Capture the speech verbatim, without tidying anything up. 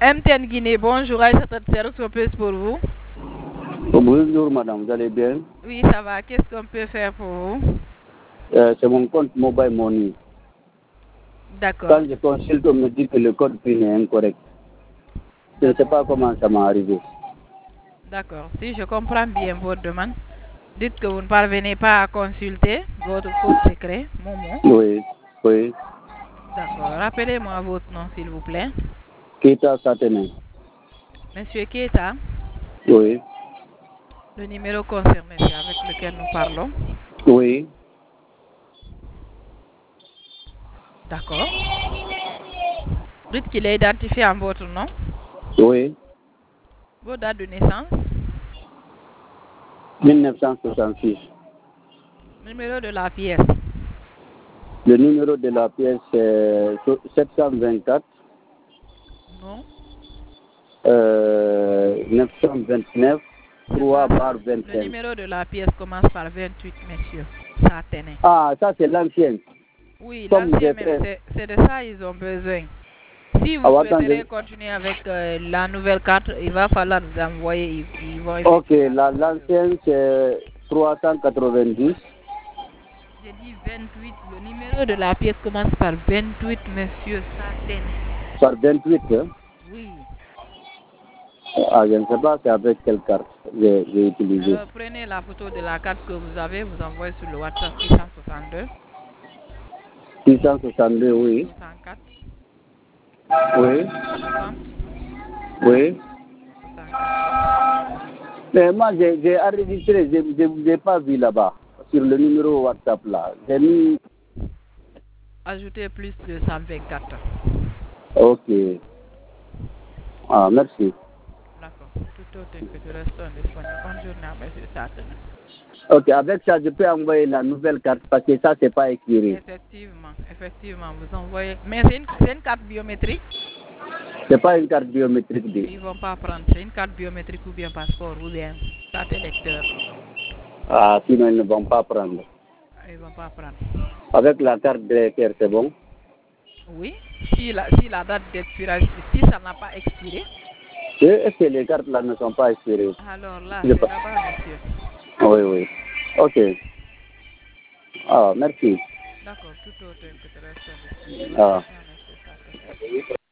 M T N Guinée, bonjour, Aïssata Serre, ce plus pour vous. Bonjour madame, vous allez bien? Oui, ça va. Qu'est-ce qu'on peut faire pour vous? euh, C'est mon compte Mobile Money. D'accord. Quand je consulte, on me dit que le code PIN est incorrect. Je ne sais pas comment ça m'est arrivé. D'accord. Si je comprends bien votre demande, dites que vous ne parvenez pas à consulter votre code secret, Momo. Oui, oui. D'accord. Rappelez-moi votre nom, s'il vous plaît. Keita Satene. Monsieur Keita, Oui, le numéro concerné, c'est avec lequel nous parlons. oui. D'accord. Dites qu'il est identifié en votre nom. Oui. Vos dates de naissance. mille neuf cent soixante-six. Numéro de la pièce. Le numéro de la pièce est sept cent vingt-quatre. Non. Euh, neuf cent vingt-neuf. trois par Le vingt-cinq. numéro de la pièce commence par vingt-huit, monsieur. Ça tenait. Ah, ça c'est l'ancienne. Oui, Comme l'ancien j'ai même, fait. c'est de ça ils ont besoin. Si vous Ah, souhaiterez attendez. continuer avec euh, la nouvelle carte, il va falloir nous envoyer, ils, ils vont Ok, effectuer la la- procédure. l'ancienne c'est trois cent quatre-vingt-dix. J'ai dit vingt-huit, le numéro de la pièce commence par vingt-huit, monsieur, ça tenait. Par vingt-huit, hein? Oui. Ah, je ne sais pas c'est avec quelle carte j'ai j'ai utilisé. Alors prenez la photo de la carte que vous avez, vous envoyez sur le WhatsApp six cent soixante-deux. six cent soixante-deux, oui. soixante-quatre. Oui. soixante. Oui. soixante-quatre. Mais moi, j'ai j'ai enregistré, je ne vous ai pas vu là-bas, sur le numéro WhatsApp là. J'ai mis. Ajoutez plus de cent vingt-quatre. Ok. Ah, merci. D'accord. Tout autre que je reste disponible. Bonne journée à monsieur Satane. Ok, avec ça, je peux envoyer la nouvelle carte parce que ça, c'est pas expiré. Effectivement, effectivement, vous envoyez. Mais c'est une, c'est une carte biométrique. C'est pas une carte biométrique. Ils vont pas prendre. C'est une carte biométrique ou bien passeport ou bien carte électeur. Ah, sinon, ils ne vont pas prendre. Ils vont pas prendre. Avec la carte directeur, c'est bon? Oui, si la, si la date d'expiration, si ça n'a pas expiré. Est-ce que les cartes là ne sont pas expirées? Alors là, Je c'est pas. là-bas, monsieur. Oui, oui. Ok. Ah, merci. D'accord, tout autre que je reste disponible. Bonne Ah. journée à monsieur Satane.